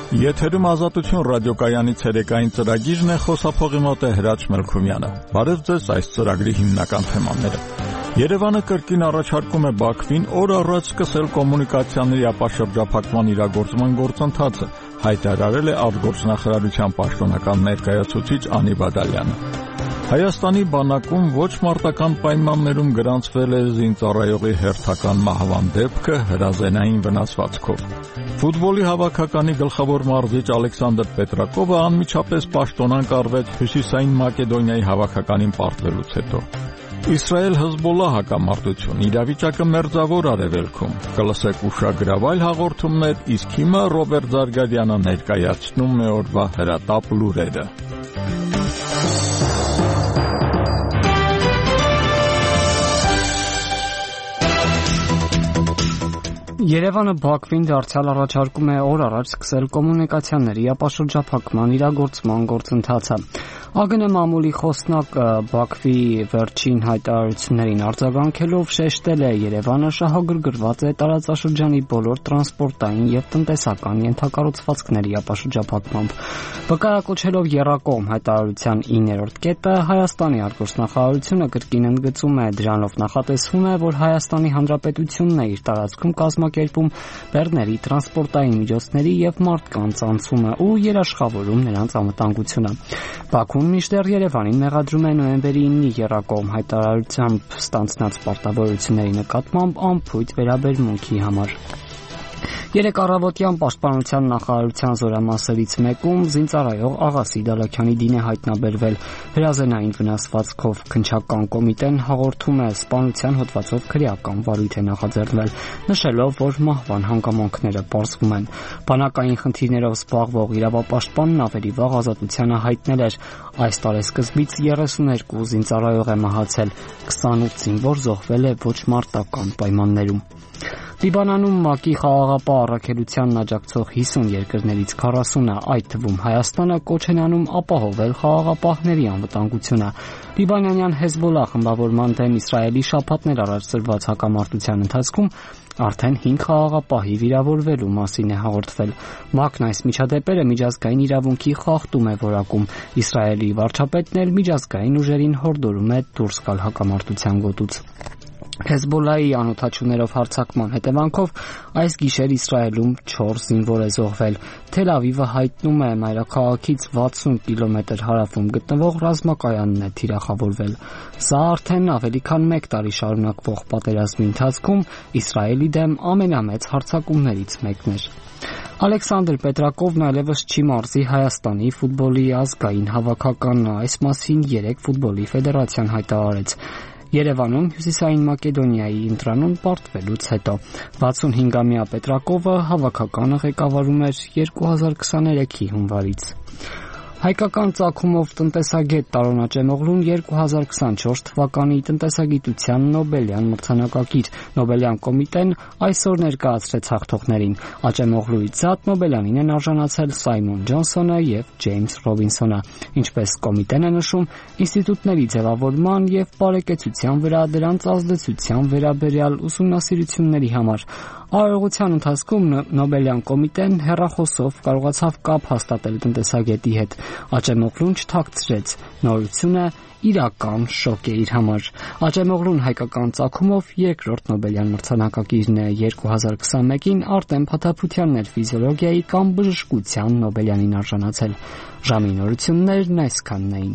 Եթերում Ազատություն ռադիոկայանի ցերեկային ծրագիրն է, խոսափողի մոտ է Հրաչ Մելքումյանը։ Բարև ձեզ, այս ծրագրի հիմնական թեմաները։ Երևանը կրկին առաջարկում է Բաքվին օր առաջ սկսել կոմունիկացիաների ապաշրջափակման իրագործման գործընթացը, հայտարարել է արտգործնախարարության պաշտոնական ներկայացուցիչ Անի Բադալյանը։ Հայաստանի բանակում ոչ մարտական պայմաններում գրանցվել է զինծառայողի հերթական մահվան դեպքը հրազենային վնասվածքով։ Ֆուտբոլի հավաքականի գլխավոր մարզիչ Ալեքսանդր Պետրակովը անմիջապես պաշտոնանկ արվեց Հյուսիսային Մակեդոնիայի հավաքականին պարտվելուց հետո։ Իսրայել-Հեզբոլլահ հակամարտություն, իրավիճակը մերձավոր արևելքում, կլսեք ուշագրավայր հաղորդումներ, իսկ հիմա Ռոբերտ Զարգարյանը ներկայացնում է օրվա հրատապ լուրերը։ Երևանը Բաքվին դարձյալ առաջարկում է օր առաջ սկսել կոմունիկացիաների ապաշրջափակման իրագործման գործընթացը։ ԱԳՆ մամուլի խոսնակ Բաքվի վերջին հայտարարություններին արձագանքելով շեշտել է Երևանը շահագրգռված է տարածաշրջանի բոլոր տրանսպորտային եւ տնտեսական ենթակառուցվածքների ապաշրջափակմամբ։ Վկայակոչելով եռակողմ հայտարարության 9-րդ կետը Հայաստանի արտգործնախարարությունը կրկին ընդգծում է, դրանով նախատեսվում է, որ Հայաստանի Հանրապետությունն է իր տարածքում կազմակերպում բեռների տրանսպորտային միջոցների եւ մարդկանց անցումը ու երաշխավորում նրանց անվտանգությունը։ Բաքուն մինչդեռ Երևանին մեղադրում է նոյեմբերի 9-ի եռակողմ հայտարարությամբ ստանձնած պարտավորությունների նկատմամբ անփույթ վերաբերմունքի համար։ Երեկ առավոտյան Պաշտպանության նախարարության զորամասերից մեկում զինծառայող Աղասի Դալաքյանի դին է հայտնաբերվել հրազենային վնասվածքով։ Քննչական կոմիտեն հաղորդում է սպանության հոդվածով քրեական վարույթ է նախաձեռնվել, նշելով, որ մահվան հանգամանքները պարզվում են։ Բանակային խնդիրներով զբաղվող իրավապաշտպանն ավելի վաղ ազատությանը հայտնել էր, այս տարեսկզբից 32 զինծառայող է մահացել, 28 զինվոր զոհվել է ոչ մարտական պայմաններում։ Լիբանանում ՄԱԿ-ի խաղաղապահ առաքելությանն աջակցող 50 երկրներից 40-ը, այդ թվում Հայաստանը, կոչ են անում ապահովել խաղաղապահների անվտանգությունը։ Լիբանանյան Հեզբոլլահ խմբավորման դեմ Իսրայելի շաբաթներ առաջ ծրված հակամարտության ընթացքում արդեն 5 խաղաղապահի վիրավորվելու մասին է հաղորդվել։ ՄԱԿ-ն այս միջադեպերը միջազգային իրավունքի խախտում է որակում։ Իսրայելի վարչապետն էլ միջազգային ուժերին հորդորում է դուրս գալ հակամարտության գոտուց։ Հեզբոլլահի անօդաչուներով հարձակման հետևանքով այս գիշեր Իսրայելում 4 զինվոր է զոհվել։ Թել Ավիվը հայտնում է, մայրաքաղաքից 60 կիլոմետր հարավում գտնվող ռազմակայանն է թիրախավորվել։ Սա արդեն ավելի քան 1 տարի շարունակվող պատերազմի ընթացքում Իսրայելի դեմ ամենամեծ հարձակումներից մեկն էր։ Ալեքսանդր Պետրակովն այլևս չի մարզի Հայաստանի ֆուտբոլի ազգային հավաքականը, այս մասին 3 ֆուտբոլի ֆեդերացիան հայտարարեց։ Երևանում Հյուսիսային Մակեդոնիայի ընտրանուն պարտվելուց հետո 65-ամյա Պետրակովը հավաքականը ղեկավարում էր 2023-ի հունվարից։ Հայկական ծագումով տնտեսագետ Տարոն Աճեմօղլուն 2024 թվականի տնտեսագիտության Նոբելյան մրցանակակիր Նոբելյան կոմիտեն այսօր ներկայացրեց հաղթողներին։ Աճեմօղլուից զատ Նոբելյանին են արժանացել Սայմոն Ջոնսոնը եւ Ջեյմս Ռոբինսոնը։ Ինչպես կոմիտեն է նշում, ինստիտուտների ձևավորման եւ բարեկեցության վրա դրանց ազդեցության վերաբերյալ ուսումնասիրությունների համար արարողության ընթացքում Նոբելյան կոմիտեն հեռախոսով կարողացավ կապ հաստատել տնտեսագետի հետ։ Աճեմօղլուն չթաքցրեց, նորությունը իրական շոկ է իր համար։ Աճեմօղլուն հայկական ծագումով երկրորդ Նոբելյան մրցանակակիրն է, 2021-ին Արտեմ Փաթափությանն էր ֆիզիոլոգիայի կամ բժշկության Նոբելյանին արժանացել։ Ժամի նորություններն այսքանն էին։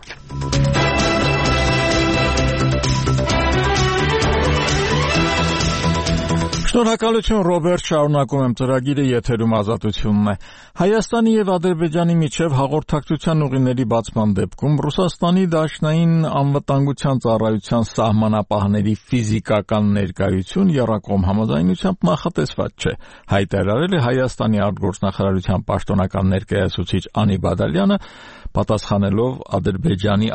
Շնորհակալություն Ռոբերտ, շարունակում եմ ծրագիրը, եթերում Ազատությունն է։ Հայաստանի եւ Ադրբեջանի միջև հաղորդակցության ուղիների բացման դեպքում Ռուսաստանի Դաշնային անվտանգության ծառայության սահմանապահների ֆիզիկական ներկայություն եռակողմ համաձայնությամբ նախատեսված չէ, հայտարարել է Հայաստանի արտգործնախարարության պաշտոնական ներկայացուցիչ Անի Բադալյանը, պատասխանելով Ադրբեջանի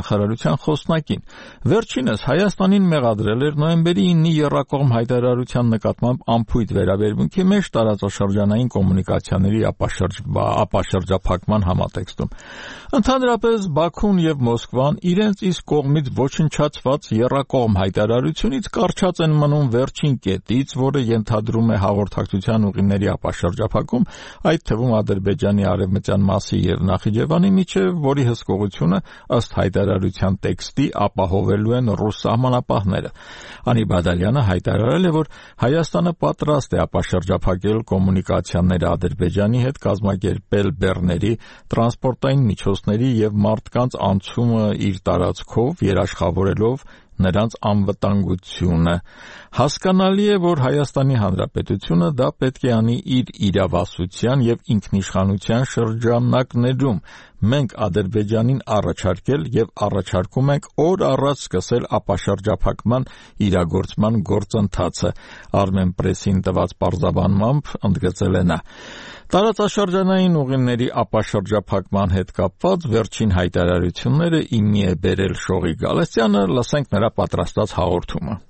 արտգործնախարարության խոսնակին։ Վերջինս Հայաստանին մեղադրել էր նոյեմբերի 9-ի եռակողմ հայտարարության նկատմամբ անփույթ վերաբերմունքի մեջ տարածաշրջանային կոմունիկացիաների ապաշրջափակման համատեքստում։ Ընդհանրապես Բաքուն եւ Մոսկվան իրենց իսկ կողմից ոչնչացված եռակողմ հայտարարությունից կարճած են մնում վերջին կետից, որը ենթադրում է հաղորդակցության ուղիների ապաշրջափակում, այդ թվում Ադրբեջանի արևմտյան մասի եւ Նախիջևանի միջև, որի հսկողությունը ըստ հայտարարության տեքստի ապահովելու են ռուս սահմանապահները։ Անի Բադալյանը հայտարարել է, որ Հայաստանը պատրաստ է ապաշրջափակել կոմունիկացիաները Ադրբեջանի հետ, կազմակերպել բեռների, տրանսպորտային միջոցների եւ մարդկանց անցումը իր տարածքով, երաշխավորելով նրանց անվտանգությունը։ Հասկանալի է, որ Հայաստանի Հանրապետությունը դա պետք է անի իր իրավասության եւ ինքնիշխանության շրջանակներում։ Մենք Ադրբեջանին առաջարկել եւ առաջարկում ենք օր առաջ սկսել ապաշրջափակման իրագործման գործընթացը, Armen Press-ին տված պարզաբանմամբ ընդգծել է նա։ Տարածաշրջանային ուղիների ապաշրջափակման հետ կապված վերջին հայտարարությունները իմի է բերել Շողի Գալստյանը, լսենք նրա պատրաստած հաղորդումը։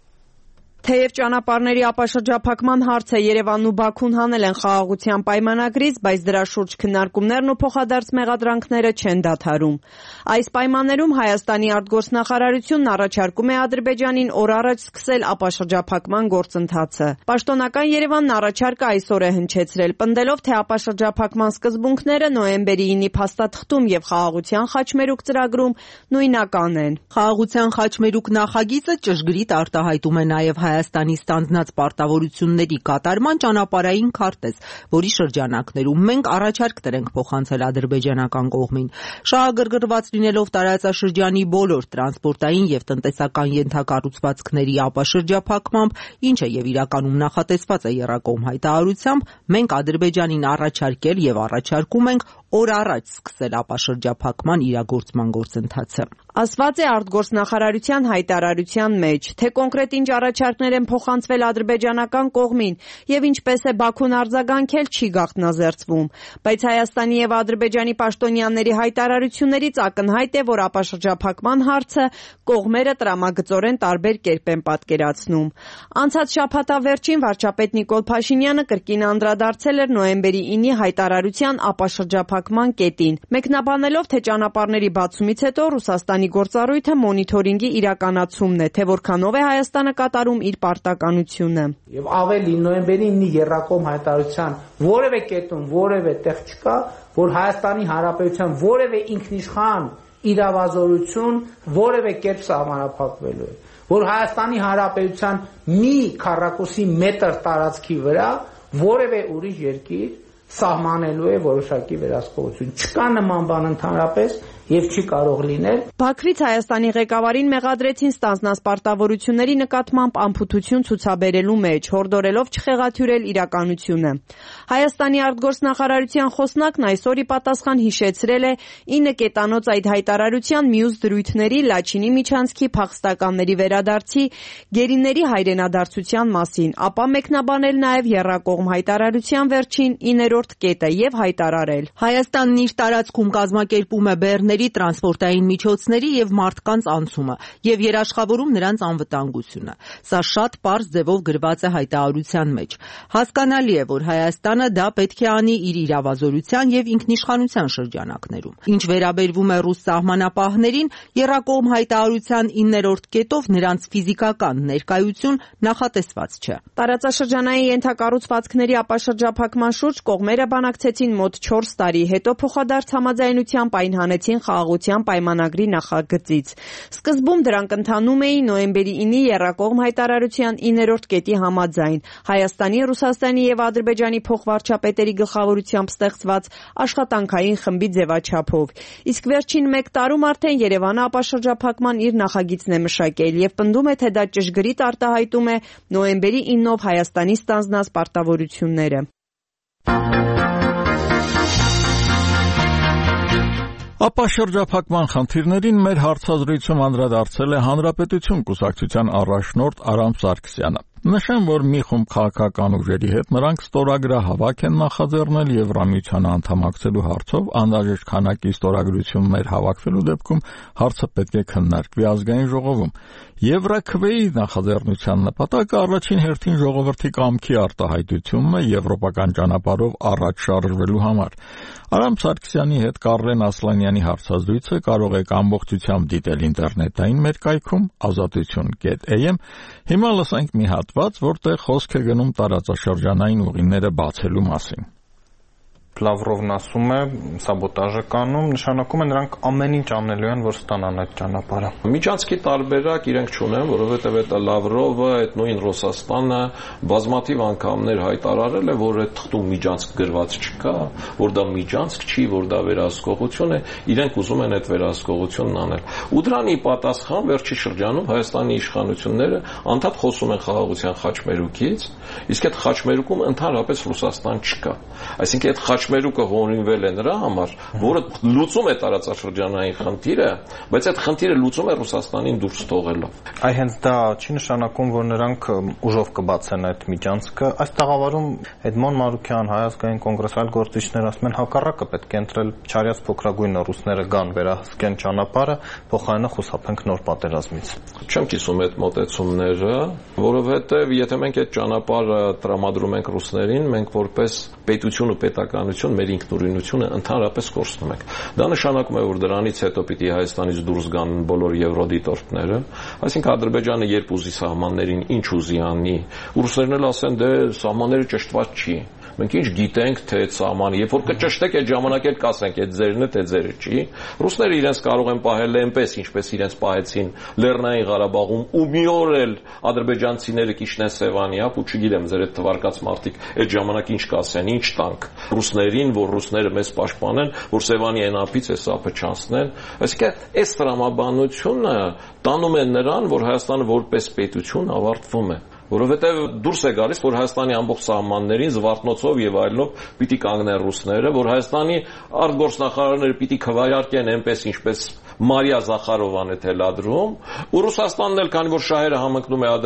Թեև ճանապարհների ապաշրջափակման հարցը Երևանն ու Բաքուն հանել են խաղաղության պայմանագրից, բայց դրա շուրջ քննարկումներն ու փոխադարձ մեղադրանքները չեն դադարում։ Այս պայմաններում Հայաստանի արտգործնախարարությունն առաջարկում է Ադրբեջանին օր առաջ սկսել ապաշրջափակման գործընթացը։ Պաշտոնական Երևանն առաջարկը այսօր է հնչեցրել, պնդելով, թե ապաշրջափակման սկզբունքները նոյեմբերի 9-ի փաստաթղթում եւ Խաղաղության խաչմերուկ ծրագրում նույնական են։ Խաղաղության խաչմերուկ նախագիծը ճշգրիտ արտահայտում է նաեւ Հայաստանի ստանձնած պարտավորությունների կատարման ճանապարհային քարտեզ, որի շրջանակներում մենք առաջարկներ ենք փոխանցել ադրբեջանական կողմին։ Շահագրգռված լինելով տարածաշրջանի բոլոր տրանսպորտային եւ տնտեսական ենթակառուցվածքների ապաշրջափակմամբ, ինչը եւ իրականում նախատեսված է եռակողմ հայտարարությամբ, մենք Ադրբեջանին առաջարկել եւ առաջարկում ենք օր առաջ սկսել ապաշրջափակման իրագործման գործընթացը։ Ասված է արտգործնախարարության հայտարարության մեջ, թե կոնկրետ ինչ առաջարկներ են փոխանցվել ադրբեջանական կողմին եւ ինչպես է Բաքուն արձագանքել չի գաղտնազերծվում, բայց Հայաստանի եւ Ադրբեջանի պաշտոնյաների հայտարարություններից ակնհայտ է, որ ապաշրջափակման հարցը կողմերը տրամագծորեն տարբեր կերպ են պատկերացնում։ Անցած շաբաթավերջին վարչապետ Նիկոլ Փաշինյանը կրկին անդրադարձել էր նոյեմբերի 9-ի հայտարարության ապաշրջափակման կետին, մեկնաբանելով, թե ճանապարհների բացումից հետո Ռուսաստանի գործառույթը մոնիթորինգի իրականացումն է, թե որքանով է Հայաստանը կատարում իր պարտականությունը։ Եվ ավելի նոյեմբերի 9-ի եռակողմ հայտարարության որևէ կետում որևէ տեղ չկա, որ Հայաստանի Հանրապետության որևէ ինքնիշխան իրավազորություն որևէ կերպ սահմանափակվելու է, որ Հայաստանի Հանրապետության մի քառակուսի մետր տարածքի վրա որևէ ուրիշ երկիր սահմանելու է որոշակի վերահսկողություն։ Չկա նման բան ընդհանրապես եւ չի կարող լինել։ Բաքվից Հայաստանի ղեկավարին մեղադրեցին ստանձնած պարտավորությունների նկատմամբ անփութություն ցուցաբերելու մեջ, հորդորելով չխեղաթյուրել իրականությունը։ Հայաստանի արտգործնախարարության խոսնակն այսօր ի պատասխան հիշեցրել է 9 կետանոց այդ հայտարարության մյուս դրույթների Լաչինի միջանցքի փախստականների վերադարձի գերիների հայրենադարձության մասին, ապա մեկնաբանել նաեւ եռակողմ հայտարարության վերջին 9-րդ կետը եւ հայտարարել. Հայաստանն իր տարածքում կազմակերպում է բեռների տրանսպորտային միջոցների եւ մարդկանց անցումը եւ երաշխավորում նրանց անվտանգությունը։ Սա շատ պարզ ձևով գրված է հայտարարության մեջ։ Հասկանալի է, որ Հայաստանը դա պետք է անի իր իրավազորության եւ ինքնիշխանության շրջանակներում։ Ինչ վերաբերվում է ռուս սահմանապահներին, եռակողմ հայտարարության 9-րդ կետով նրանց ֆիզիկական ներկայություն նախատեսված չէ։ Տարածաշրջանային ենթակառուցվածքների ապաշրջափակման շուրջ կողմերը բանակցեցին մոտ 4 տարի, հետո փոխադարձ համաձայնությամբ այն հանեցին խաղաղության պայմանագրի նախագծից։ Սկզբում դրանք ընթանում էին նոյեմբերի 9-ի եռակողմ հայտարարության 9-րդ կետի համաձայն Հայաստանի, Ռուսաստանի եւ Ադրբեջանի փոխվարչապետերի գլխավորությամբ ստեղծված աշխատանքային խմբի ձևաչափով։ Իսկ վերջին 1 տարում արդեն Երևանը ապաշրջափակման իր նախագիծն է մշակել եւ պնդում է, թե դա ճշգրիտ արտահայտում է նոյեմբերի 9-ով Հայաստանի ստանձնած պարտավորությունները։ Ապաշրջափակման խնդիրներին մեր հարցազրույցում անդրադարձել է Հանրապետություն կուսակցության առաջնորդ Արամ Սարգսյանը։ Նշեմ, որ մի խումբ քաղաքական ուժերի հետ նրանք ստորագրահավաք են նախաձեռնել Եվրամիությանը անդամակցելու հարցով, անհրաժեշտ քանակի ստորագրություններ հավաքվելու դեպքում հարցը պետք է քննարկվի ազգային ժողովում։ Եվրաքվեի նախաձեռնության նպատակը առաջին հերթին ժողովրդի կամքի արտահայտությունն է եվրոպական ճանապարհով առաջ շարժվելու համար։ Արամ Սարգսյանի հետ Կարլեն Ասլանյանի հարցազրույցը կարող եք ամբողջությամբ դիտել ինտերնետային մեր կայքում azatutun.am։ Հիմա լսենք մի հատված, որտեղ խոսք է գնում տարածաշրջանային ուղիները բացելու մասին։ Լավրովն ասում է, սաբոտաժ է կանում, նշանակում է նրանք ամեն ինչ անելու են, որ ստանան այդ ճանապարհը։ Միջանցքի տարբերակ իրենք չունեն, որովհետև այդ Լավրովը, այդ նույն Ռուսաստանը բազմաթիվ անգամներ հայտարարել է, որ այդ թղթում միջանցք գրված չկա, որ դա միջանցք չի, որ դա վերահսկողություն է, իրենք ուզում են այդ վերահսկողությունն անել։ Ու դրան ի պատասխան վերջի շրջանում Հայաստանի իշխանությունները անդադ խոսում են խաղաղության խաչմերուկից, իսկ այդ խաչմերուկում ընդհանրապես Ռուսաստան չկա։ Այսինքն այդ խաչմերուկը հորինվել է նրա համար, որը լուծում է տարածաշրջանային խնդիրը, բայց այդ խնդիրը լուծում է Ռուսաստանին դուրս թողելով։ Այ հենց դա չի նշանակում, որ նրանք ուժով կբացեն այդ միջանցքը։ Այս տաղավարում Էդմոն Մանուկյան, Հայ ազգային կոնգրես, այլ գործիչներ ասում են հակառակը պետք է ընտրել չարյաց փոքրագույնը ռուսները գան վերահսկեն ճանապարհը, փոխարենը խուսափենք նոր պատերազմից։ Չեմ կիսում այդ մոտեցումները, որովհետև եթե մենք այդ ճանապարհը տրամադրում ենք ռուսներին, մենք որպես պետություն ու պետականություն մեր ինքնուրույնությունը ընդհանրապես կորցնում ենք։ Դա նշանակում է, որ դրանից հետո պիտի Հայաստանից դուրս գան բոլոր եվրոդիտորդները, այսինքն Ադրբեջանը երբ ուզի սահմաններին ինչ ուզի անի, ռուսներն էլ ասեն, դե սահմանները ճշտված չի։ Մենք ինչ գիտենք, թե այդ սահմանը, երբ որ կճշտեք, այդ ժամանակ էլ կասենք, այդ ձերն է, թե ձերը չի։ Ռուսները իրենց կարող են պահել այնպես, ինչպես իրենց պահեցին Լեռնային Ղարաբաղում, ու մի օր էլ ադրբեջանցիները կիջնեն Սևանիապ, ու չգիտեմ, ձեր այդ թվարկած մարդիկ այդ ժամանակ ինչ կասեն, ինչ տանք ռուսներին, որ ռուսները մեզ պաշտպանեն, որ Սևանիային ափից այս ափը չանցնեն։ Այսինքն այս տրամաբանությունը տանում է նրան, որ Հայաստանը որպես պետություն ավարտվում է, որովհետև դուրս է գալիս, որ Հայաստանի ամբողջ սահմաններին զվարթնոցով եւ այլնով պիտի կանգնեն ռուսները, որ Հայաստանի արտգործնախարարները պիտի քվայարկեն այնպես, ինչպես Մարիա Զախարովան է թելադրում, ու Ռուսաստանն էլ, քանի որ շահերը համընկնում է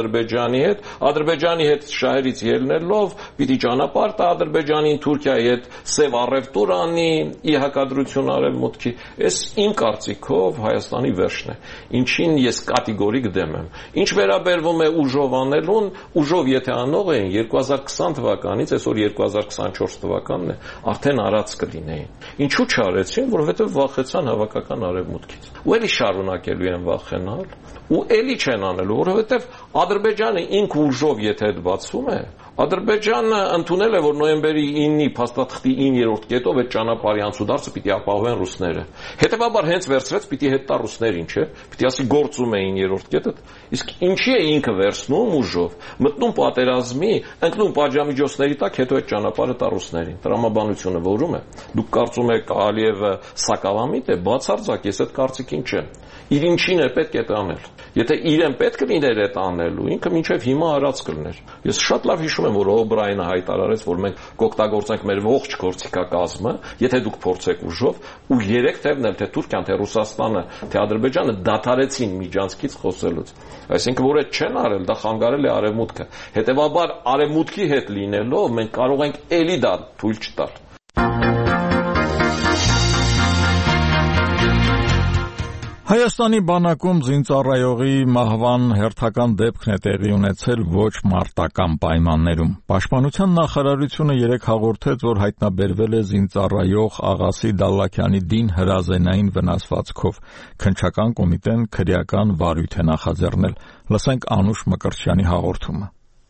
Ադրբեջանի հետ շահերից ելնելով պիտի ճանապարհ տա Ադրբեջանին, Թուրքիայի հետ սև առևտուր անի, ի հակադրություն արևմուտքի։ Այս իմ կարծիքով Հայաստանի վերջն է, ինչին ես կատեգորիկ դեմ եմ։ Ինչ վերաբերվում է ուժով անելուն, ուժով եթե անող էին 2020 թվականից, այսօր 2024 թվականն է, արդեն արած կլինեին։ Ինչու չարեցին, որովհետև վախեցան հավաքական արևմուտքից։ Ու էլի շարունակելու են վախենալ, ու էլի չեն անելու, որովհետև Ադրբեջանը ինքը ուժով եթե այդ բացվում է, Ադրբեջանը ընդունել է, որ նոյեմբերի 9-ի փաստաթղթի 9-րդ կետով այդ ճանապարհի անցուդարձը պիտի ապահովեն ռուսները։ Հետևաբար հենց վերցրեց պիտի հետ տա ռուսներին, չէ՞։ Պիտի ասի գործում է 9-րդ կետը։ Իսկ ինչի է ինքը վերցնում ուժով, մտնում պատերազմի, ընկնում պատժամիջոցների տակ, հետո այդ ճանապարհը տա ռուսներին։ Տրամաբանությունը որում է։ Դուք կարծում եք Ալիևը սակավամիտ է, բացարձակ, ես այդ կարծիքին չեմ։ Իր ինչին է պետք է անել։ Եթե իրեն պետք լիներ այդ անելու, ինքը մինչև հիմա արած կլներ։ Ես շատ լավ հիշում եմ, որ Օբրայենը հայտարարեց, որ մենք կօգտագործենք մեր ողջ գործիքակազմը, եթե դուք փորձեք ուժով, ու 3 թևն էլ թե Թուրքիան, թե Ռուսաստանը, թե Ադրբեջանը դադարեցին միջանցքից խոսելուց։ Այսինքն, որ այդ չեն արել, դա խանգարել է արևմուտքը։ Հետևաբար արևմուտքի հետ լինելով մենք կարող ենք էլի դա թույլ չտալ։ Հայաստանի բանակում զինծառայողի մահվան հերթական դեպքն է տեղի ունեցել ոչ մարտական պայմաններում։ Պաշտպանության նախարարությունը 3 հաղորդեց, որ հայտնաբերվել է զինծառայող Աղասի Դալլաքյանի դին հրազենային վնասվածքով։ Քննչական կոմիտեն քրեական վարույթ է նախաձեռնել։ Լսենք Անուշ Մկրտչյանի հաղորդումը։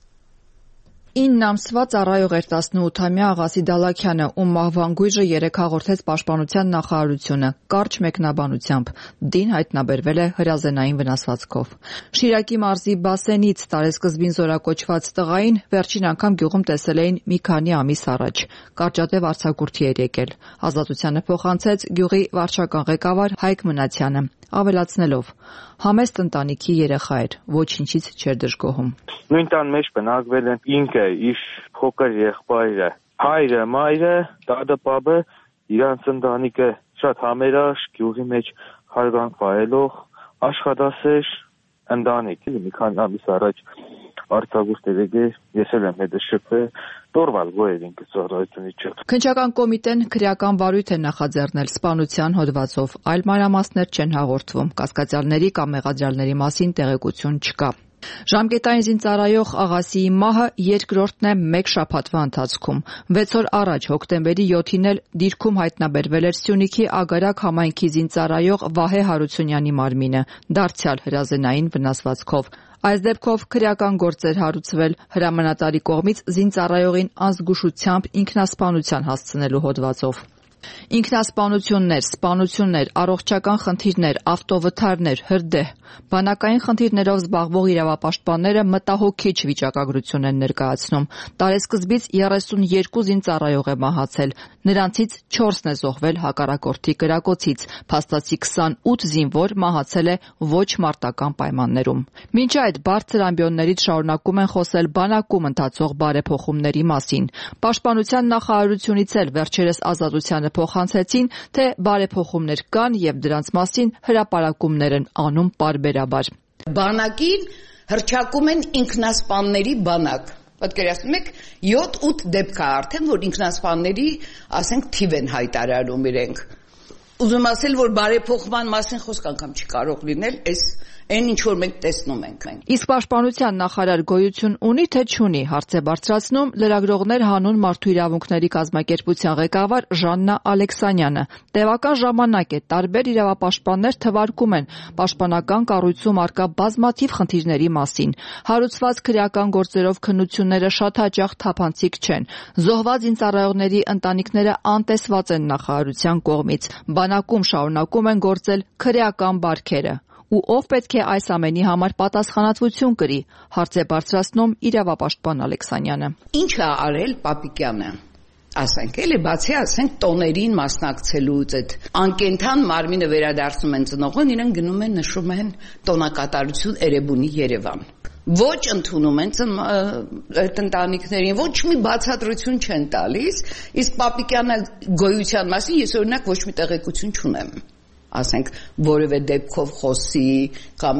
9 ամսվա ծառայող էր 18-ամյա Աղասի Դալլաքյանը, ում մահվան գույժը 3 հաղորդեց Պաշտպանության նախարարությունը, կարճ մեկնաբանությամբ։ Դին հայտնաբերվել է հրազենային վնասվածքով։ Շիրակի մարզի Բասենից տարեսկզբին զորակոչված տղային վերջին անգամ գյուղում տեսել էին մի քանի ամիս առաջ։ Կարճատև արձակուրդի էր եկել։ Ազատությանը փոխանցեց գյուղի վարչական ղեկավար Հայկ Մնացյանը, ավելացնելով. համեստ ընտանիքի երեխա էր, ոչինչից չէր դժգոհում։ Նույն տան մեջ բնակվել են ինքը, իր փոքր եղբայրը, հայրը, մայրը, դադը, պապը, իրանց ընտանիքը շատ համերաշ, գյուղի մեջ հարգանք վայելող, աշխատասեր ընտանիք, մի քանի ամիս առաջ արտագուստերեգե ես էլ եմ հետը շփը տորվալ գոյերին կսորությունի չը։ Քննչական կոմիտեն քրեական վարույթ է նախաձեռնել սպանության հոդվածով, այլ մանրամասներ չեն հաղորդվում, կասկածյալների կամ մեղադրյալների մասին տեղեկություն չկա։ Ժամկետային զինծառայող Աղասիի մահը երկրորդն է մեկ շաբաթվա ընթացքում։ 6 օր առաջ հոկտեմբերի 7-ին էլ դիրքում հայտնաբերվել էր Սյունիքի Ագարակ համայնքի զինծառայող Վահե Հարությունյանի մարմինը, դարձյալ հրազենային վնասվածքով։ Այս դեպքով քրեական գործ էր հարուցվել հրամանատարի կողմից զինծառայողին անզգուշությամբ ինքնասպանության հասցնելու հոդվածով։ Ինքնասպանություններ, սպանություններ, առողջական խնդիրներ, ավտովթարներ, հրդեհ, բանակային խնդիրներով զբաղվող իրավապաշտպանները մտահոգիչ վիճակագրություն են ներկայացնում։ Տարեսկզբից 32 զինծառայող է մահացել, նրանցից 4-ն է զոհվել հակառակորդի կրակոցից, փաստացի 28 զինվոր մահացել է ոչ մարտական պայմաններում։ Մինչ այդ բարձր ամբիոններից շարունակում են խոսել բանակում ընթացող բարեփոխումների մասին։ Պաշտպանության նախարարությունից էլ վերջերս Ազատությանը փոխանցեցին, թե բարեփոխումներ կան եւ դրանց մասին հրապարակումներ են անում պարբերաբար։ Բանակին հրճակում են ինքնասպանների բանակ։ Պատկերացնում եք 7-8 դեպք է արդեն, որ ինքնասպանների, ասենք, թիվ են հայտարարում իրենք։ Ուզում ասել, որ բարեփոխման մասին խոսք անգամ չի կարող լինել, այն ինչ որ մենք տեսնում ենք։ Իսկ պաշտպանության նախարար գոյություն ունի թե չունի, հարց է բարձրացնում լրագրողներ հանուն մարդու իրավունքների կազմակերպության ղեկավար Ժաննա Ալեքսանյանը։ Տևական ժամանակ է տարբեր իրավապաշտպաններ թվարկում են պաշտպանական կառույցում առկա բազմաթիվ խնդիրների մասին։ Հարուցված քրեական գործերով քննությունները շատ հաճախ թափանցիկ չեն։ Զոհված զինծառայողների ընտանիքները անտեսված են նախարարության կողմից։ Բանակում շարունակում են գործել քրեական բարքերը։ Ու ով պետք է այս ամենի համար պատասխանատվություն կրի, հարց է բարձրացնում իրավապաշտպան Ալեքսանյանը։ Ինչ է արել Պապիկյանը։ Ասենք էլի բացի ասենք տոներին մասնակցելուց այդ անկենթան մարմինը վերադարձնում են ծնողին, իրեն գնում են նշում են տոնակատարություն Էրեբունի Երևան։ Ոչ ընդունում են այդ ընտանիքներին, ոչ մի բացատրություն չեն տալիս, իսկ Պապիկյանը գոյության մասին ես օրինակ ոչ մի տեղեկություն չունեմ։ Ասենք որևէ դեպքով խոսի կամ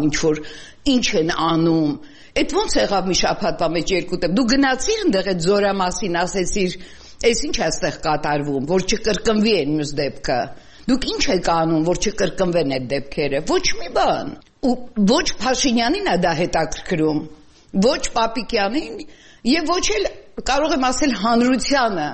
ինչ են անում։ Այդ ոնց եղավ մի շաբաթվա մեջ 2 դեպք։ Դու գնացիր այնտեղ այդ Զորամասին, ասեցիր, «Էս ինչ է այստեղ կատարվում, որ չկրկնվի այն մյուս դեպքը»։ Դուք ինչ եք անում, որ չկրկնվեն այդ դեպքերը։ Ոչ մի բան։ Ու ոչ Փաշինյանին է դա հետաքրքրում, ոչ Պապիկյանին եւ ոչ էլ կարող եմ ասել հանրությանը։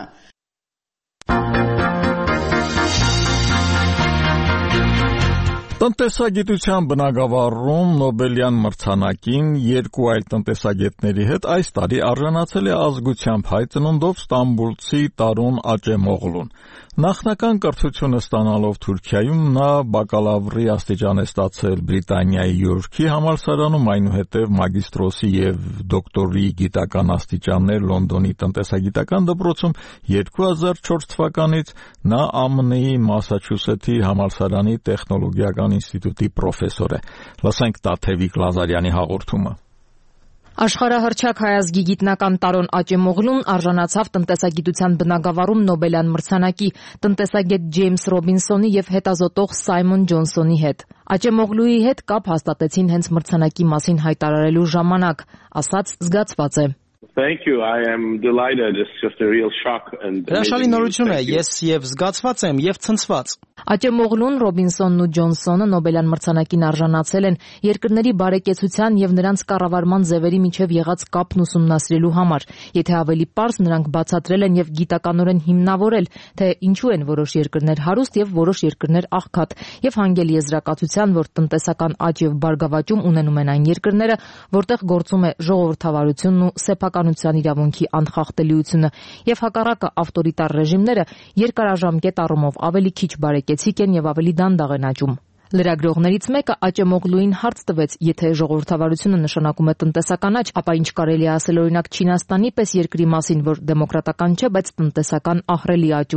Տնտեսագիտության բնագավառում Նոբելյան մրցանակին երկու այլ տնտեսագետների հետ այս տարի արժանացել է ազգությամբ հայ ծնունդով ստամբուլցի Տարուն Աճեմօղլուն։ Նախնական կրթությունը ստանալով Թուրքիայում նա բակալավրի աստիճան է ստացել Բրիտանիայի Յորքի համալսարանում, այնուհետև մագիստրոսի եւ դոկտորի գիտական աստիճաններ Լոնդոնի տնտեսագիտական դպրոցում 2004 թվականից նա ԱՄՆ-ի Մասաչուսեթի համալսարանի տեխնոլոգիական ինստիտուտի պրոֆեսոր է։ Լսենք Տաթևիկ Լազարյանի հաղորդումը։ Աշխարհահռչակ հայազգի գիտնական Տարոն Աճեմօղլուն արժանացավ տնտեսագիտության բնագավառում Նոբելյան մրցանակի տնտեսագետ Ջեյմս Ռոբինսոնի եւ հետազոտող Սայմոն Ջոնսոնի հետ։ Աճեմօղլուի հետ կապ հաստատեցին հենց մրցանակի մասին հայտարարելու ժամանակ, ասաց զգացված է։ Thank you. I am delighted. It's just a real shock and Հրաշալի նորություն է, ես եւ զգացված եմ եւ ցնցված։ Աճեմօղլուն, Ռոբինսոնն ու Ջոնսոնը Նոբելյան մրցանակին արժանացել են երկրների բարեկեցության եւ նրանց կառավարման ձևերի միջև եղած կապն ուսումնասիրելու համար։ Եթե ավելի պարզ, նրանք բացատրել են եւ գիտականորեն հիմնավորել, թե ինչու են որոշ երկրներ հարուստ եւ որոշ երկրներ աղքատ, եւ հանգել եզրակացության, որ տնտեսական աճ եւ բարգավաճում ունենում են այն երկրները, որտեղ գործում է ժողովրդավարությունն ու սեփականության իրավունքի անխախտելիությունը, եւ հակառակը ավտորիտար ռեժիմները երկարաժամկետ առումով ավելի քիչ բարեկեցիկ են եւ ավելի դանդաղ են աճում։ Լրագրողներից մեկը Աճեմօղլուին հարց տվեց, եթե ժողովրդավարությունը նշանակում է տնտեսական աճ, ապա ինչ կարելի է ասել օրինակ Չինաստանի պես երկրի մասին, որ դեմոկրատական չէ, բայց տնտեսական ահռելի աճ ունի։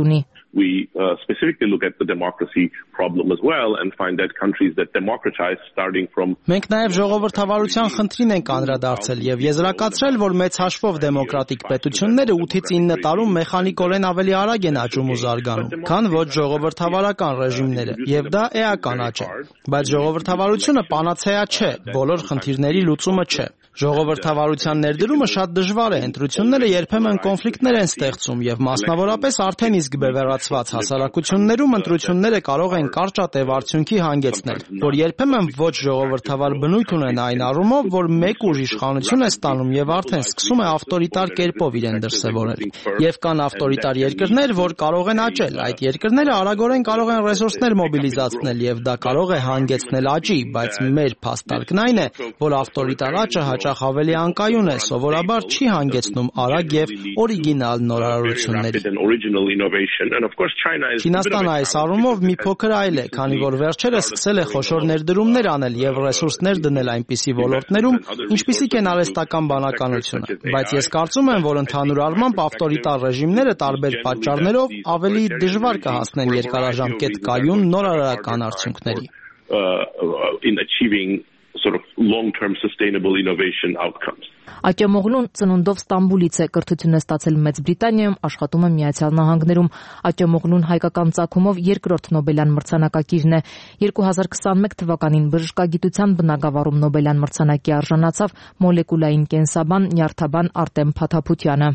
we specifically look at the democracy problem as well and find that countries that democratize starting from Մենք նաև ժողովրդավարության խնդրին ենք անդրադարձել եւ եզրակացրել, որ մեծ հաշվով դեմոկրատիկ պետությունները 8-ից 9 տարում մեխանիկորեն ավելի արագ են աճում ու զարգանում, քան ոչ ժողովրդավարական ռեժիմները, եւ դա էական աճ է։ Բայց ժողովրդավարությունը պանացեա չէ, բոլոր խնդիրների լուծումը չէ։ Ժողովրդավարության ներդրումը շատ դժվար է, ընտրությունները երբեմն կոնֆլիկտներ են ստեղծում եւ մասնավորապես արդեն իսկ բևեռացված հասարակություններում ընտրությունները կարող են կարճատև արդյունքի հանգեցնել, որ երբեմն ոչ ժողովրդավար բնույթ ունեն այն առումով, որ մեկ ուժ իշխանություն է ստանում եւ արդեն սկսում է ավտորիտար կերպով իրեն դրսեւորել։ Եվ կան ավտորիտար երկրներ, որ կարող են աճել, այդ երկրները արագորեն կարող են ռեսուրսներ մոբիլիզացնել եւ դա կարող է հանգեցնել աճի, բայց մեր փաստարկն այն է, որ ավտորիտար աճը հաճախ ավելի անկայուն է, սովորաբար չի հանգեցնում արագ եւ օրիգինալ նորարարությունների։ Չինաստանը այս առումով մի փոքր այլ է, քանի որ վերջերս սկսել է խոշոր ներդրումներ անել եւ ռեսուրսներ դնել այնպիսի ոլորտներում, ինչպիսիք են արհեստական բանականությունը, բայց ես կարծում եմ, որ ընդհանուր առմամբ ավտորիտար ռեժիմները տարբեր պատճառներով ավելի դժվար կհասնեն երկարաժամկետ կայուն նորարարական արդյունքների։ Sort of long-term sustainable innovation outcomes. Ատյամօղլուն ծնունդով Ստամբուլից է, կրթություն է ստացել Մեծ Բրիտանիայում, աշխատում է Միացյալ Նահանգներում։ Ատյամօղլուն հայկական ծագումով երկրորդ Նոբելյան մրցանակակիրն է։ 2021 թվականին բժշկագիտության բնագավառում Նոբելյան մրցանակի արժանացավ մոլեկուլային կենսաբան, նյարդաբան Արտեմ Փաթափությանը։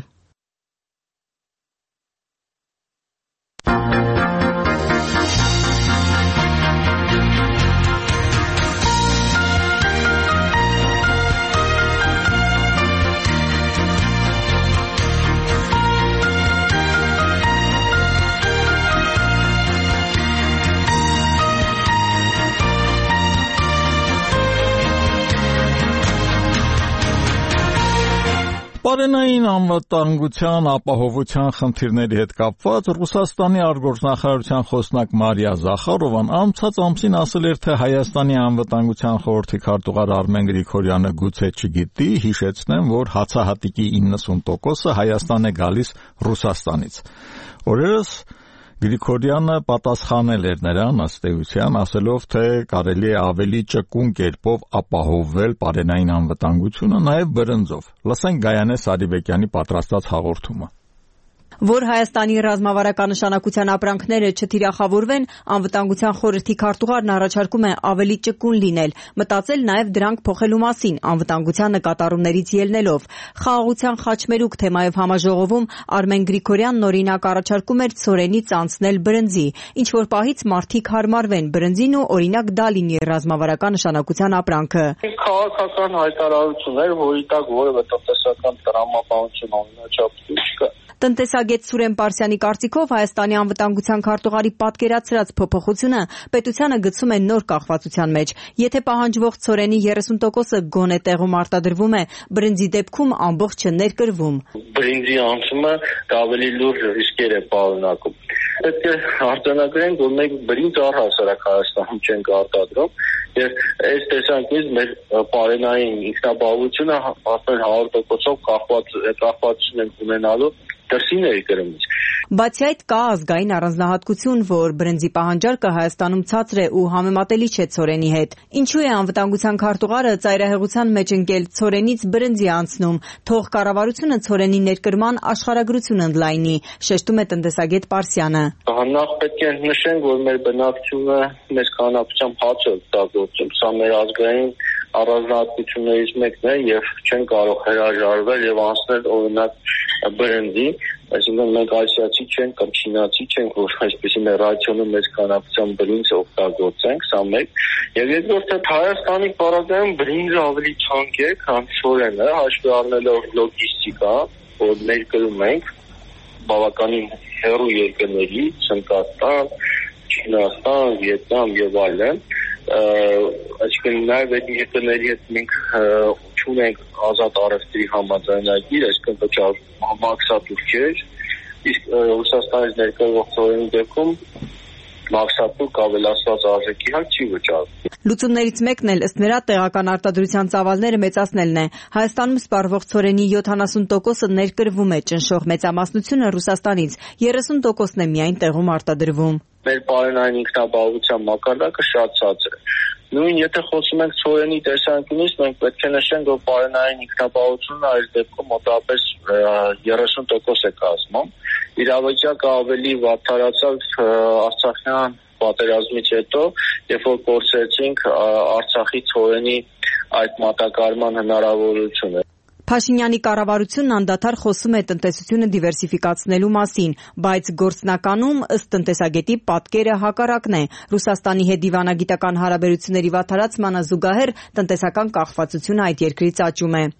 Պարենային անվտանգության ապահովության խնդիրների հետ կապված Ռուսաստանի արտգործնախարարության խոսնակ Մարիա Զախարովան անցած ամսին ասել էր, թե Հայաստանի անվտանգության խորհրդի քարտուղար Արմեն Գրիգորյանը գուցե չգիտի, հիշեցնեմ, որ հացահատիկի 90%-ը Հայաստան է գալիս Ռուսաստանից։ Օրերս Գրիգորյանը պատասխանել էր նրան ըստ էության, ասելով, թե կարելի է ավելի ճկուն կերպով ապահովել պարենային անվտանգությունը, նաև բրնձով։ Լսենք Գայանե Սարիբեկյանի պատրաստած հաղորդումը։ Որ Հայաստանի ռազմավարական նշանակության ապրանքները չթիրախավորվեն, անվտանգության խորհրդի քարտուղարն առաջարկում է ավելի ճկուն լինել, մտածել նաև դրանք փոխելու մասին, անվտանգության նկատառումներից ելնելով։ Խաղաղության խաչմերուկ թեմայով համաժողովում Արմեն Գրիգորյանն օրինակ առաջարկում էր ցորենից անցնել բրնձի, ինչ որ պահից մարդիկ հարմարվեն բրնձին ու օրինակ դա լինի ռազմավարական նշանակության ապրանքը։ Քաղաքական հայտարարություններ, որի տակ որևէ տնտեսական տրամաբանություն անմիջապես չկա։ Տնտեսագետ Սուրեն Պարսյանի կարծիքով Հայաստանի անվտանգության քարտուղարի պատկերացրած փոփոխությունը պետությանը գցում է նոր կախվածության մեջ։ Եթե պահանջվող ցորենի 30%-ը գոնե տեղում արտադրվում է, բրնձի դեպքում ամբողջը ներկրվում։ Բրնձի անցումը ավելի լուրջ ռիսկեր է պարունակում։ Պետք է արձանագրենք, որ մենք բրինձ առհասարակ Հայաստանում չենք արտադրում, եւ այս տեսանկյունից մեր պարենային ինքնաբավությունը հաստատ 100%-ով կախվածություն ենք ունենալու դրսի ներկրումից։ Բացի այդ կա ազգային առանձնահատկություն, որ բրնձի պահանջարկը Հայաստանում ցածր է ու համեմատելի չէ ցորենի հետ։ Ինչու է անվտանգության քարտուղարը ծայրահեղության մեջ ընկել ցորենից բրնձի անցնում, թող կառավարությունը ցորենի ներկրման աշխարհագրություն ընդլայնի, շեշտում է տնտեսագետ Պարսյանը։ Նախ պետք է նշենք, որ մեր բնակչությունը մեծ քանակությամբ հաց է օգտագործում, սա մեր ազգային առանձնահատկություններից մեկն է եւ չեն կարող հրաժարվել եւ անցնել օրինակ բրնձի, այսինքն մենք ասիացի չենք կամ չինացի չենք, որ այսպեսին ռացիոնում մեծ քանակությամբ բրինձ օգտագործենք, սա մեկ։ Եվ երկրորդը Հայաստանի պարագայում բրինձը ավելի թանկ է, քան ցորենը, հաշվի առնելով լոգիստիկա, որ ներկրում ենք բավականին հեռու երկրներից, Հնդկաստան, Չինաստան, Վիետնամ եւ այլն, այսինքն նաև այդ երկրների հետ մենք չունենք ազատ առևտրի համաձայնագիր, այսինքն մաքսատուրք չէ, իսկ Ռուսաստանից ներկրվող ցորենի դեպքում մաքսատուկ ավելացված արժեքի հա չի վճարվում։ Լուծումներից մեկն էլ ըստ նրա տեղական արտադրության ծավալները մեծացնելն է։ Հայաստանում սպառվող ցորենի 70%-ը ներկրվում է, ճնշող մեծամասնությունը Ռուսաստանից, 30%-ն է միայն տեղում արտադրվում։ Մեր պարենային ինքնաբավության մակարդակը շատ ցածր է։ Նույն եթե խոսում ենք ցորենի տեսանկյունից, մենք պետք է նշենք, որ պարենային ինքնաբավությունը այս դեպքում մոտավորապես 30% է կազմում։ Իրավիճակը ավելի վատթարացավ Արցախյան պատերազմից հետո, երբ որ կորցրեցինք Արցախի ցորենի այդ մատակարարման հնարավորությունը։ Փաշինյանի կառավարությունն անդադար խոսում է տնտեսությունը դիվերսիֆիկացնելու մասին, բայց գործնականում ըստ տնտեսագետի պատկերը հակառակն է։ Ռուսաստանի հետ դիվանագիտական հարաբերությունների վատթարացմանը զուգահեռ տնտեսական կախվածությունը այդ երկրից աճում է։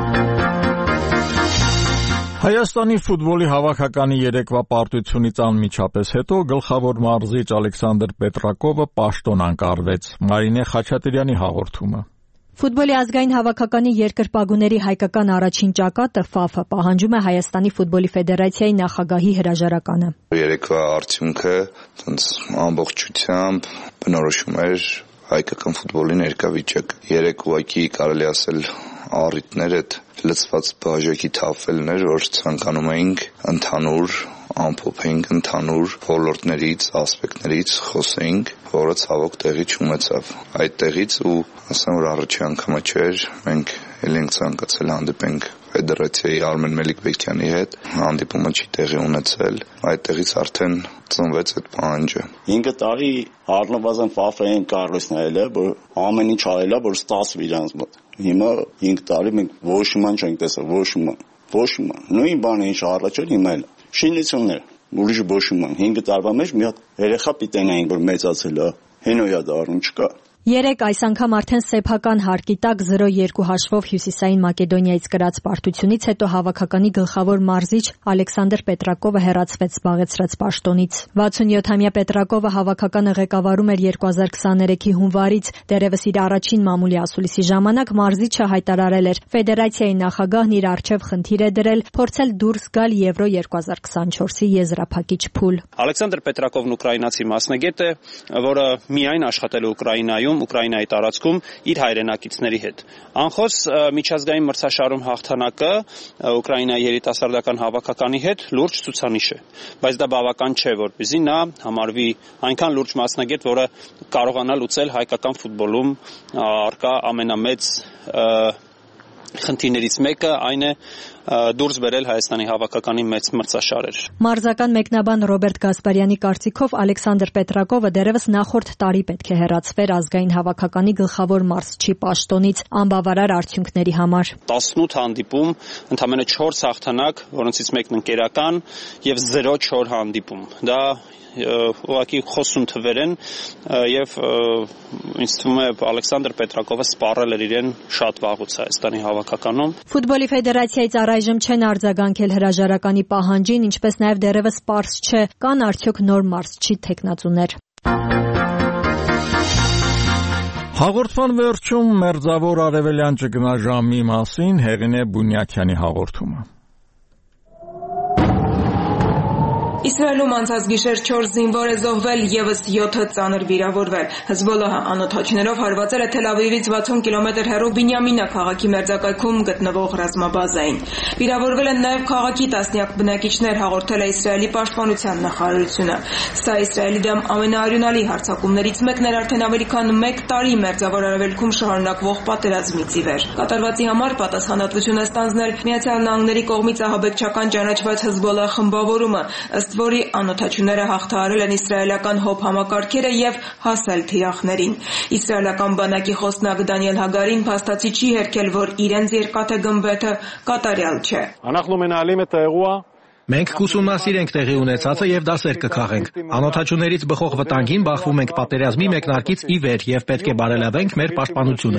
Հայաստանի ֆուտբոլի հավաքականի երեկվա պարտությունից անմիջապես հետո գլխավոր մարզիչ Ալեքսանդր Պետրակովը պաշտոն անկարվեց։ Մարինե Խաչատրյանի հաղորդումը։ Ֆուտբոլի ազգային հավաքականի երկրպագուների հայկական առաջին ճակատը ՖԱՖ-ը պահանջում է Հայաստանի ֆուտբոլի ֆեդերացիայի նախագահի հրաժարականը։ Երեկվա արդյունքը ամբողջությամբ բնորոշում էր հայկական ֆուտբոլի ներկայավիճակը։ Երեք ուղղակի կարելի ասել առիթներ այդ լծված բաժակի թափվելն էր, որ ցանկանում էինք ընդհանուր ամփոփենք ընդհանուր ոլորտներից, ասպեկտներից խոսենք, որը ցավոք տեղի չունեցավ։ Այդ տեղից ու ասեմ, որ առաջի անգամը չէր, մենք ել ենք ցանկացել հանդիպենք ֆեդերացիայի Արմեն Մելիքբեկյանի հետ, հանդիպումը չի տեղի ունեցել, այդտեղից արդեն ծնվեց այդ պահանջը։ 5 տարի առնվազն ՖԱՖ-ին կառույցն է, որ ամեն ինչ արել է, որ ստացվի իրանց մոտ։ Հիմա 5 տարի մենք ոչման չենք տեսել, ոչման։ Նույն բանը ինչ առաջ էր, հիմա էլ շինություններ, ուրիշ ոչման։ 5 տարվա մեջ մի հատ երեխա պիտենային, որ մեծացել է, հենոյա դառնում չկա։ Երեք այս անգամ արդեն սեփական հարկի տակ 0-2 հաշվով Հյուսիսային Մակեդոնիայից կրած պարտությունից հետո հավաքականի գլխավոր մարզիչ Ալեքսանդր Պետրակովը հեռացվեց զբաղեցրած պաշտոնից։ 67-ամյա Պետրակովը հավաքականը ղեկավարում էր 2023-ի հունվարից, դեռևս իր առաջին մամուլի ասուլիսի ժամանակ մարզիչը հայտարարել էր ֆեդերացիայի նախագահն իր առջև խնդիր է դրել փորձել դուրս գալ Եվրո 2024-ի եզրափակիչ փուլ։ Ալեքսանդր Պետրակովն ուկրաինացի մասնագետ է, որը միայն աշխատել է Ուկրաինայում, Ուկրաինայի տարածքում իր հայրենակիցների հետ։ Անխոս միջազգային մրցաշարում հաղթանակը Ուկրաինայի երիտասարդական հավաքականի հետ լուրջ ցուցանիշ է, բայց դա բավական չէ, որպեսզի նա համարվի այնքան լուրջ մասնագետ, որը կարողանա լուծել հայկական ֆուտբոլում առկա ամենամեծ խնդիրներից մեկը այն է դուրս բերել Հայաստանի հավաքականի մեծ մրցաշարեր։ Մարզական մեկնաբան Ռոբերտ Գասպարյանի կարծիքով Ալեքսանդր Պետրակովը դեռևս նախորդ տարի պետք է հեռացվեր ազգային հավաքականի գլխավոր մարզչի պաշտոնից անբավարար արդյունքների համար։ 18 հանդիպում, ընդամենը 4 հաղթանակ, որոնցից մեկն ընկերական եւ 0-4 հանդիպում։ Դա ուղղակի խոսուն թվեր են եւ ինձ թվում է Ալեքսանդր Պետրակովը սպառել էր իրեն շատ վաղուց Հայաստանի հավաքականում։ Ֆուտբոլի ֆեդերացիայից առայժմ չեն արձագանքել հրաժարականի պահանջին, ինչպես նաեւ դեռևս պարզ չէ, կան արդյոք նոր մարզչի թեկնածուներ։ Հաղորդման վերջում մերձավոր արևելյան ճգնաժամի մասին Հեղինե Բունյակյանի հաղորդումը։ Իսրայելում անցած գիշեր 4 զինվոր է զոհվել, եւս 7-ը ծանր վիրավորվել։ Հեզբոլլահը անօթաչներով հարվածել է Թել Ավիվից 60 կիլոմետր հեռու Բինյամինա քաղաքի մերձակայքում գտնվող ռազմաբազային։ Վիրավորվել են նաեւ քաղաքի տասնյակ բնակիչներ, հաղորդել է Իսրայելի պաշտպանության նախարարությունը։ Սա Իսրայելի դեմ ամենաարյունալի հարձակումներից մեկն էր արդեն ավելի քան 1 տարի մերձավոր արևելքում շարունակվող պատերազմից ի վեր։ Կատարվածի համար պատասխանատվություն է ստանձնել Միացյալ Նահանգների կողմից ահաբեկչական ճանաչված Հեզբոլլահ խմբավորումը, ըստ որի անօթաչուները հաղթահարել են իսրայելական հոբ համակարգերը եւ հասել թիրախներին։ Իսրայելական բանակի խոսնակ Դանիել Հագարին փաստացի չի հերքել, որ իրենց երկաթե գմբեթը կատարյալ չէ։ Մենք կուսումնասիրենք տեղի ունեցածը եւ դասեր կքաղենք։ Անօթաչուներից բխող վտանգին բախվում ենք պատերազմի մեկնարկից ի վեր եւ պետք է բարելավենք մեր պաշտպանությունը։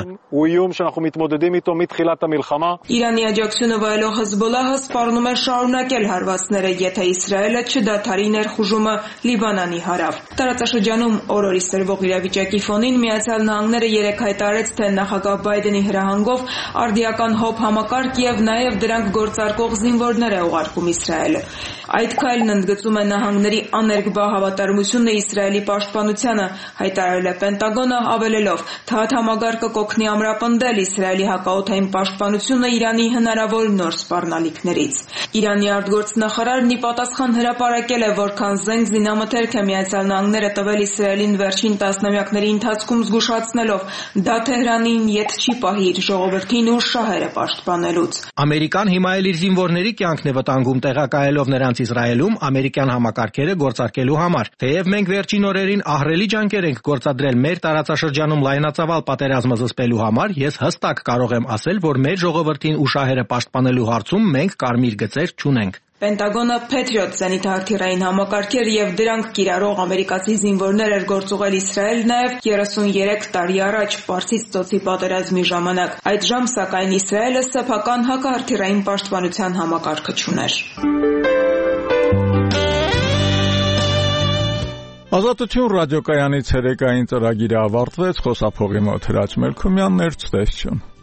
Իրանի աջակցությունը վայելող Հեզբոլլահը սպառնում է շարունակել հարվածները, եթե Իսրայելը չդադարի ներխուժումը Լիբանանի հարավ։ Տարածաշրջանում օրորի սրվող իրավիճակի ֆոնին Միացյալ Նահանգները երեկ հայտարարեց, թե նախագահ Բայդենի հրահանգով արդիական հոբ համակարգ եւ նաեւ դրանք գործարկող զինվորներ է ուղարկում Իսրայել։ հրապարակել է։ Այդ քայլն ընդգծում է նահանգների աներկբա հավատարմությունը Իսրայելի պաշտպանությանը, հայտարարել է Պենտագոնը, ավելելով. «Թաթ համագարկը կօգնի ամրապնդել Իսրայելի հակաօդային պաշտպանությունը Իրանի հնարավոր նոր սպառնալիքներից»։ Իրանի արտգործնախարարն ի պատասխան հրապարակել է, որքան զենք զինամթերք է Միացյալ Նահանգները տվել Իսրայելին վերջին տասնամյակների ընթացքում, զգուշացնելով. դա Թեհրանին ետ չի պահի իր ժողովրդին ու շահերը պաշտպանելուց։ Ամերիկան հիմա էլ իր զինվորների կյանքն է վտանգում, տեղակայելով նրանց Իսրայելում ամերիկյան համակարգերը գործարկելու համար։ Թեև մենք վերջին օրերին ահռելի ջանքեր ենք գործադրել մեր տարածաշրջանում լայնածավալ պատերազմը զսպելու համար, ես հստակ կարող եմ ասել, որ մեր ժողովրդին ու շահերը պաշտպանելու հարցում մենք կարմիր գծեր չունենք։ Պենտագոնը Patriot զենիթահրթիռային համակարգեր եւ դրանք կիրառող ամերիկացի զինվորներ էր գործուղել Իսրայել նաեւ 33 տարի առաջ Պարսից ծոցի պատերազմի ժամանակ։ Այդժամ սակայն Իսրայելը սեփական հակահրթիռային պաշտպանության համակարգը չուներ։ Ազատություն ռադիոկայանի ցերեկային ծրագիրը ավարտվեց, խոսափողի մոտ Հրաչ Մելքումյանն էր, ցտեսություն։